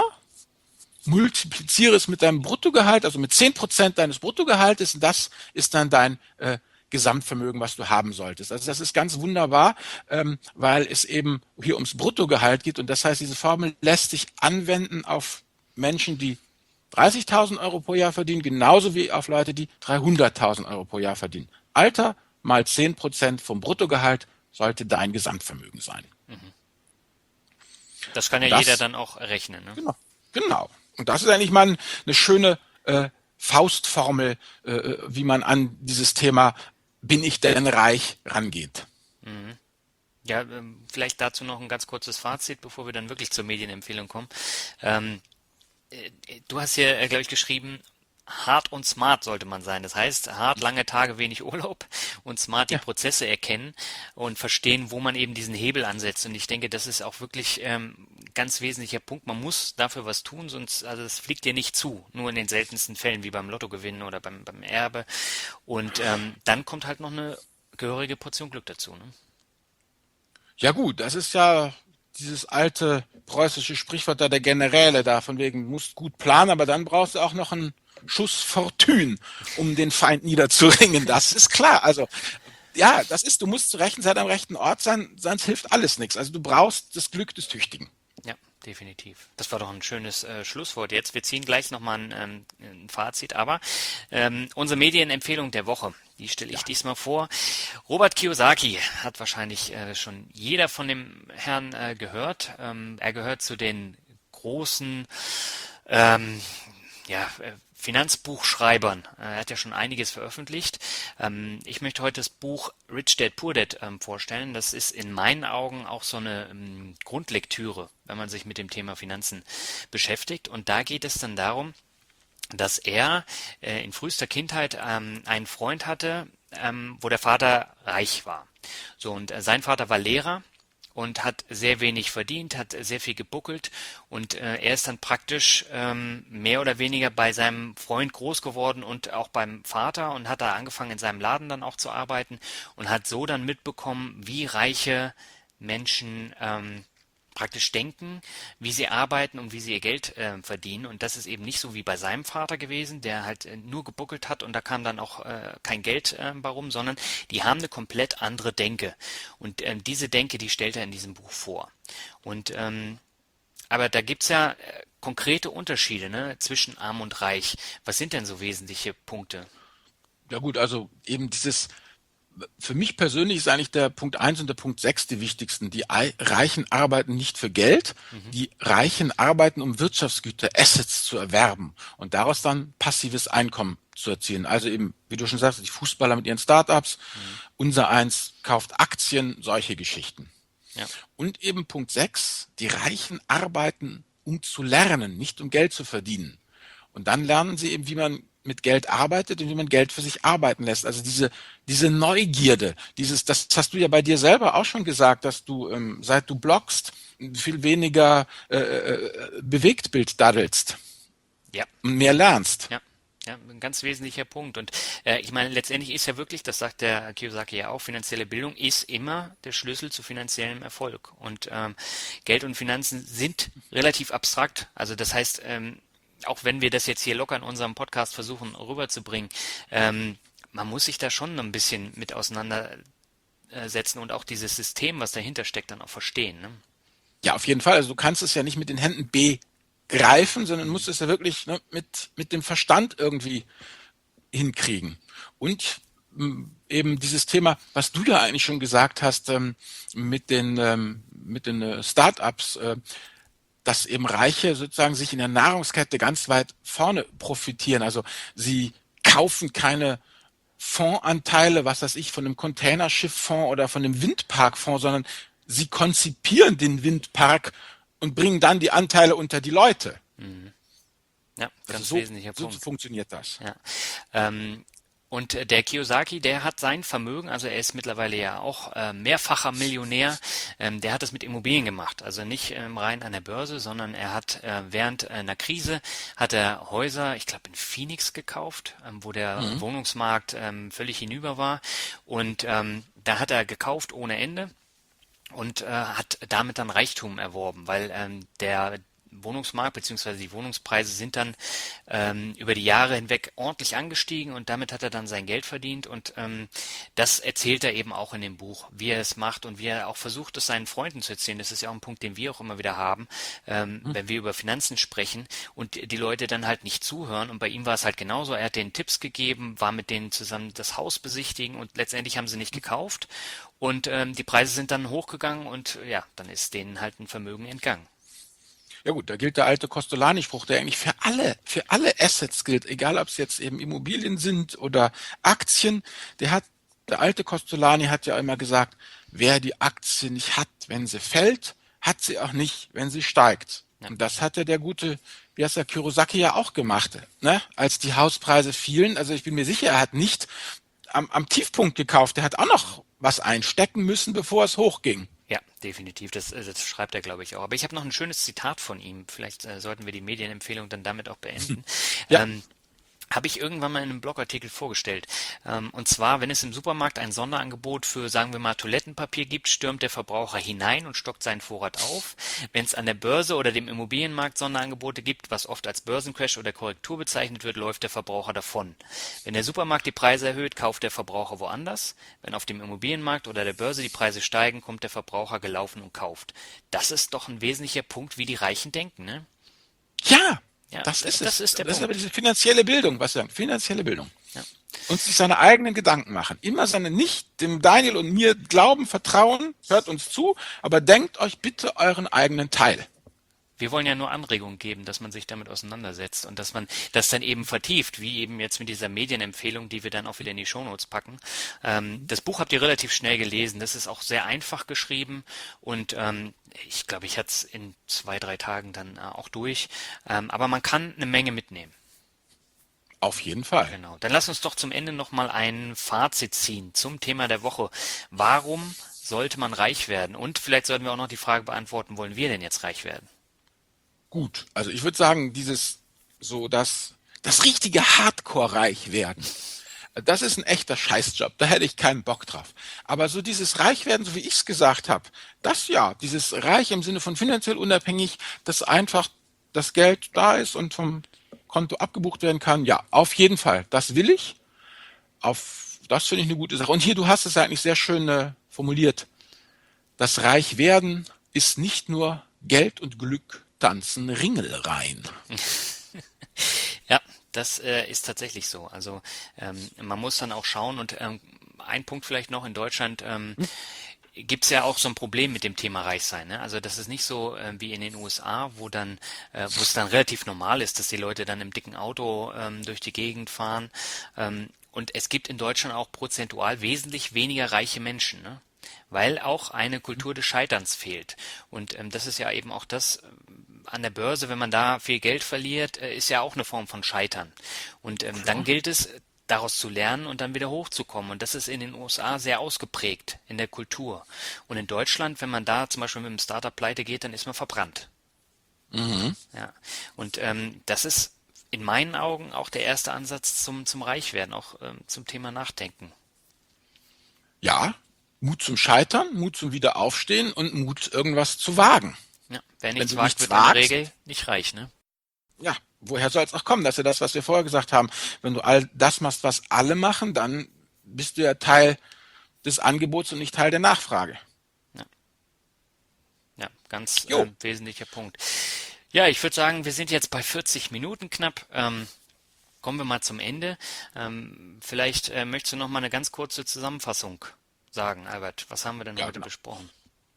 multipliziere es mit deinem Bruttogehalt, also mit zehn Prozent deines Bruttogehaltes, und das ist dann dein äh, Gesamtvermögen, was du haben solltest. Also das ist ganz wunderbar, ähm, weil es eben hier ums Bruttogehalt geht und das heißt, diese Formel lässt sich anwenden auf Menschen, die dreißigtausend Euro pro Jahr verdienen, genauso wie auf Leute, die dreihunderttausend Euro pro Jahr verdienen. Alter mal zehn Prozent vom Bruttogehalt sollte dein Gesamtvermögen sein. Das kann ja Und jeder das, dann auch rechnen, ne? genau, genau. Und das ist eigentlich mal eine schöne äh, Faustformel, äh, wie man an dieses Thema bin ich denn reich rangeht. Mhm. Ja, ähm, vielleicht dazu noch ein ganz kurzes Fazit, bevor wir dann wirklich zur Medienempfehlung kommen. Ähm, äh, Du hast hier, äh, glaube ich, geschrieben, hart und smart sollte man sein. Das heißt, hart lange Tage, wenig Urlaub und smart die Ja, Prozesse erkennen und verstehen, wo man eben diesen Hebel ansetzt. Und ich denke, das ist auch wirklich ähm, ganz wesentlicher Punkt. Man muss dafür was tun, sonst, also es fliegt dir nicht zu. Nur in den seltensten Fällen, wie beim Lottogewinn oder beim, beim Erbe. Und ähm, dann kommt halt noch eine gehörige Portion Glück dazu, ne? ja gut, das ist ja dieses alte preußische Sprichwort da der Generäle da, von wegen, du musst gut planen, aber dann brauchst du auch noch einen Schuss Fortune, um den Feind niederzuringen. Das ist klar. Also ja, das ist, du musst zur rechten Zeit am rechten Ort sein, sonst hilft alles nichts. Also du brauchst das Glück des Tüchtigen. Ja, definitiv. Das war doch ein schönes äh, Schlusswort jetzt. Wir ziehen gleich nochmal ein, ähm, ein Fazit, aber ähm, unsere Medienempfehlung der Woche, die stelle ich Ja, diesmal vor. Robert Kiyosaki hat wahrscheinlich äh, schon jeder von dem Herrn äh, gehört. Ähm, er gehört zu den großen ähm, ja, äh, Finanzbuchschreibern. Er hat ja schon einiges veröffentlicht. Ähm, ich möchte heute das Buch Rich Dad Poor Dad ähm, vorstellen. Das ist in meinen Augen auch so eine ähm, Grundlektüre, wenn man sich mit dem Thema Finanzen beschäftigt. Und da geht es dann darum, dass er äh, in frühester Kindheit ähm, einen Freund hatte, ähm, wo der Vater reich war. So, und äh, sein Vater war Lehrer und hat sehr wenig verdient, hat sehr viel gebuckelt und äh, er ist dann praktisch ähm, mehr oder weniger bei seinem Freund groß geworden und auch beim Vater und hat da angefangen in seinem Laden dann auch zu arbeiten und hat so dann mitbekommen, wie reiche Menschen ähm, praktisch denken, wie sie arbeiten und wie sie ihr Geld äh, verdienen. Und das ist eben nicht so wie bei seinem Vater gewesen, der halt äh, nur gebuckelt hat und da kam dann auch äh, kein Geld äh, bei rum, sondern die haben eine komplett andere Denke. Und ähm, diese Denke, die stellt er in diesem Buch vor. Und ähm, aber da gibt's ja äh, konkrete Unterschiede, ne, zwischen Arm und Reich. Was sind denn so wesentliche Punkte? Ja gut, also eben dieses, für mich persönlich ist eigentlich der Punkt eins und der Punkt sechs die wichtigsten. Die Ei- Reichen arbeiten nicht für Geld, Mhm. die Reichen arbeiten, um Wirtschaftsgüter, Assets zu erwerben und daraus dann passives Einkommen zu erzielen. Also eben, wie du schon sagst, die Fußballer mit ihren Startups, Mhm. unser eins kauft Aktien, solche Geschichten. Ja. Und eben Punkt sechs: die Reichen arbeiten, um zu lernen, nicht um Geld zu verdienen. Und dann lernen sie eben, wie man mit Geld arbeitet und wie man Geld für sich arbeiten lässt. Also diese, diese Neugierde, dieses, das hast du ja bei dir selber auch schon gesagt, dass du, ähm, seit du bloggst, viel weniger äh, äh, Bewegtbild daddelst Ja. und mehr lernst. Ja, ja, ein ganz wesentlicher Punkt. Und äh, ich meine, letztendlich ist ja wirklich, das sagt der Kiyosaki ja auch, finanzielle Bildung ist immer der Schlüssel zu finanziellem Erfolg. Und ähm, Geld und Finanzen sind relativ abstrakt. Also das heißt, ähm, auch wenn wir das jetzt hier locker in unserem Podcast versuchen rüberzubringen, ähm, man muss sich da schon ein bisschen mit auseinandersetzen und auch dieses System, was dahinter steckt, dann auch verstehen. Ne? Ja, auf jeden Fall. Also du kannst es ja nicht mit den Händen begreifen, sondern musst es ja wirklich, ne, mit, mit dem Verstand irgendwie hinkriegen. Und m, eben dieses Thema, was du ja eigentlich schon gesagt hast, ähm, mit den, ähm, mit den äh, Startups, äh, dass eben Reiche sozusagen sich in der Nahrungskette ganz weit vorne profitieren. Also sie kaufen keine Fondsanteile, was weiß ich, von einem Containerschifffonds oder von einem Windparkfonds, sondern sie konzipieren den Windpark und bringen dann die Anteile unter die Leute. Mhm. Ja, Also ganz so, wesentlicher so Punkt. funktioniert das. Ja. Ähm, und äh, der Kiyosaki, der hat sein Vermögen, also er ist mittlerweile ja auch äh, mehrfacher Millionär, ähm, der hat das mit Immobilien gemacht. Also nicht ähm, rein an der Börse, sondern er hat äh, während einer Krise hat er Häuser, ich glaube in Phoenix gekauft, ähm, wo der Mhm. Wohnungsmarkt ähm, völlig hinüber war. Und ähm, da hat er gekauft ohne Ende und äh, hat damit dann Reichtum erworben, weil ähm, der Wohnungsmarkt bzw. die Wohnungspreise sind dann ähm, über die Jahre hinweg ordentlich angestiegen und damit hat er dann sein Geld verdient und ähm, das erzählt er eben auch in dem Buch, wie er es macht und wie er auch versucht, es seinen Freunden zu erzählen. Das ist ja auch ein Punkt, den wir auch immer wieder haben, ähm, Mhm. wenn wir über Finanzen sprechen und die Leute dann halt nicht zuhören und bei ihm war es halt genauso. Er hat denen Tipps gegeben, war mit denen zusammen das Haus besichtigen und letztendlich haben sie nicht gekauft und ähm, die Preise sind dann hochgegangen und ja, dann ist denen halt ein Vermögen entgangen. Ja gut, da gilt der alte Costolani-Spruch, der eigentlich für alle, für alle Assets gilt, egal ob es jetzt eben Immobilien sind oder Aktien. Der hat, der alte Costolani hat ja immer gesagt, wer die Aktie nicht hat, wenn sie fällt, hat sie auch nicht, wenn sie steigt. Ja, Und das hatte der gute, wie heißt der, Kiyosaki ja auch gemacht, ne? Als die Hauspreise fielen. Also ich bin mir sicher, er hat nicht am, am Tiefpunkt gekauft, er hat auch noch was einstecken müssen, bevor es hochging. ja, definitiv. Das, äh, das schreibt er, glaube ich, auch. Aber ich habe noch ein schönes Zitat von ihm. Vielleicht äh, sollten wir die Medienempfehlung dann damit auch beenden. Ja, Ähm, Habe ich irgendwann mal in einem Blogartikel vorgestellt. Ähm, und zwar, wenn es im Supermarkt ein Sonderangebot für, sagen wir mal, Toilettenpapier gibt, stürmt der Verbraucher hinein und stockt seinen Vorrat auf. Wenn es an der Börse oder dem Immobilienmarkt Sonderangebote gibt, was oft als Börsencrash oder Korrektur bezeichnet wird, läuft der Verbraucher davon. Wenn der Supermarkt die Preise erhöht, kauft der Verbraucher woanders. Wenn auf dem Immobilienmarkt oder der Börse die Preise steigen, kommt der Verbraucher gelaufen und kauft. Das ist doch ein wesentlicher Punkt, wie die Reichen denken, ne? ja, Ja, das d- ist das es. ist der Das ist aber Punkt. diese finanzielle Bildung, was wir sagen, finanzielle Bildung. Ja. Und sich seine eigenen Gedanken machen. Immer seine, nicht dem Daniel und mir glauben, vertrauen, hört uns zu, aber denkt euch bitte euren eigenen Teil. Wir wollen ja nur Anregungen geben, dass man sich damit auseinandersetzt und dass man das dann eben vertieft, wie eben jetzt mit dieser Medienempfehlung, die wir dann auch wieder in die Shownotes packen. Ähm, das Buch habt ihr relativ schnell gelesen. Das ist auch sehr einfach geschrieben und ähm, ich glaube, ich hatte es in zwei, drei Tagen dann äh, auch durch. Ähm, aber man kann eine Menge mitnehmen. Auf jeden Fall. Genau. Dann lass uns doch zum Ende nochmal ein Fazit ziehen zum Thema der Woche. Warum sollte man reich werden? Und vielleicht sollten wir auch noch die Frage beantworten, wollen wir denn jetzt reich werden? Gut, also ich würde sagen, dieses so das das richtige Hardcore-Reich werden, das ist ein echter Scheißjob. Da hätte ich keinen Bock drauf. Aber so dieses Reichwerden, so wie ich es gesagt habe, das ja, dieses Reich im Sinne von finanziell unabhängig, dass einfach das Geld da ist und vom Konto abgebucht werden kann, ja, auf jeden Fall. Das will ich. Auf das finde ich eine gute Sache. Und hier, du hast es ja eigentlich sehr schön äh, formuliert. Das Reichwerden ist nicht nur Geld und Glück, tanzen Ringelreihen. Ja, das äh, ist tatsächlich so. Also ähm, man muss dann auch schauen und ähm, ein Punkt vielleicht noch in Deutschland ähm, gibt's ja auch so ein Problem mit dem Thema Reichsein. Ne? Also das ist nicht so äh, wie in den U S A, wo dann, äh, wo es dann relativ normal ist, dass die Leute dann im dicken Auto ähm, durch die Gegend fahren. Ähm, und es gibt in Deutschland auch prozentual wesentlich weniger reiche Menschen, ne? Weil auch eine Kultur des Scheiterns fehlt. Und ähm, das ist ja eben auch das ähm, an der Börse, wenn man da viel Geld verliert, äh, ist ja auch eine Form von Scheitern. Und ähm, dann gilt es, daraus zu lernen und dann wieder hochzukommen. Und das ist in den U S A sehr ausgeprägt in der Kultur. Und in Deutschland, wenn man da zum Beispiel mit einem Startup pleite geht, dann ist man verbrannt. Mhm. Ja. Und ähm, das ist in meinen Augen auch der erste Ansatz zum, zum Reichwerden, auch ähm, zum Thema Nachdenken. Ja, Mut zum Scheitern, Mut zum Wiederaufstehen und Mut, irgendwas zu wagen. Ja. Wer Wenn nichts du wagt, nichts wird in der wagst, Regel nicht reich, ne? ja, woher soll es auch kommen? Das ist ja das, was wir vorher gesagt haben. Wenn du all das machst, was alle machen, dann bist du ja Teil des Angebots und nicht Teil der Nachfrage. Ja, ja, ganz Jo, ähm, wesentlicher Punkt. Ja, ich würde sagen, wir sind jetzt bei vierzig Minuten knapp. Ähm, kommen wir mal zum Ende. Ähm, vielleicht äh, möchtest du noch mal eine ganz kurze Zusammenfassung sagen, Albert. Was haben wir denn ja, heute genau. besprochen?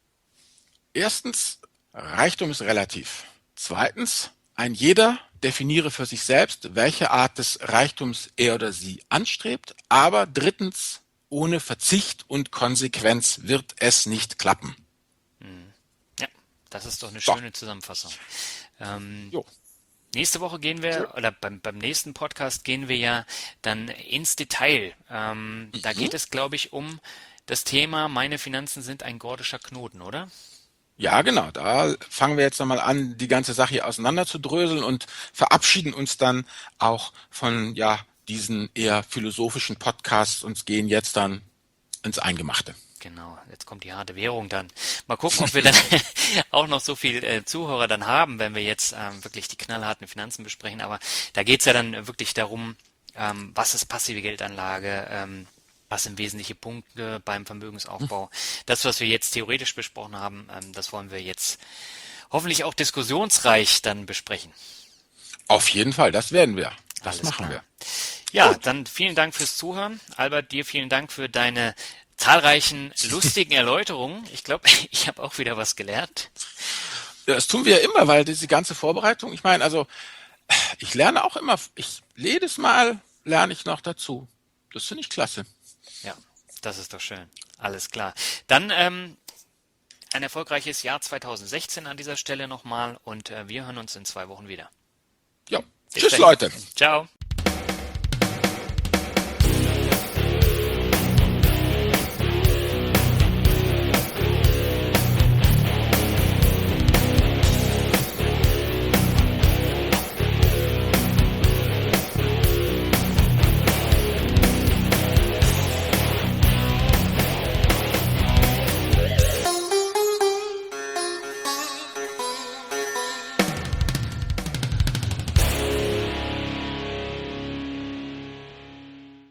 Erstens, Reichtum ist relativ. Zweitens, ein jeder definiere für sich selbst, welche Art des Reichtums er oder sie anstrebt. Aber drittens, ohne Verzicht und Konsequenz wird es nicht klappen. Ja, das ist doch eine So, schöne Zusammenfassung. Ähm, jo. Nächste Woche gehen wir, oder beim, beim nächsten Podcast gehen wir ja dann ins Detail. Ähm, da Mhm. geht es, glaube ich, um das Thema, meine Finanzen sind ein gordischer Knoten, oder? Ja, genau. Da fangen wir jetzt nochmal an, die ganze Sache hier auseinander zu dröseln und verabschieden uns dann auch von, ja, diesen eher philosophischen Podcasts und gehen jetzt dann ins Eingemachte. Genau, jetzt kommt die harte Währung dann. Mal gucken, ob wir dann auch noch so viel äh, Zuhörer dann haben, wenn wir jetzt ähm, wirklich die knallharten Finanzen besprechen. Aber da geht's ja dann wirklich darum, ähm, was ist passive Geldanlage, ähm, was sind wesentliche Punkte beim Vermögensaufbau. Das, was wir jetzt theoretisch besprochen haben, ähm, das wollen wir jetzt hoffentlich auch diskussionsreich dann besprechen. Auf jeden Fall, das werden wir. Das Alles machen klar. wir. Ja, Gut. dann vielen Dank fürs Zuhören. Albert, dir vielen Dank für deine zahlreichen lustigen Erläuterungen. Ich glaube, ich habe auch wieder was gelernt. Ja, das tun wir ja immer, weil diese ganze Vorbereitung, ich meine, also ich lerne auch immer, ich jedes Mal lerne ich noch dazu. Das finde ich klasse. Ja, das ist doch schön. Alles klar. Dann ähm, ein erfolgreiches Jahr zwanzig sechzehn an dieser Stelle nochmal und äh, wir hören uns in zwei Wochen wieder. Ja. Bis Tschüss, dahin. Leute. Ciao.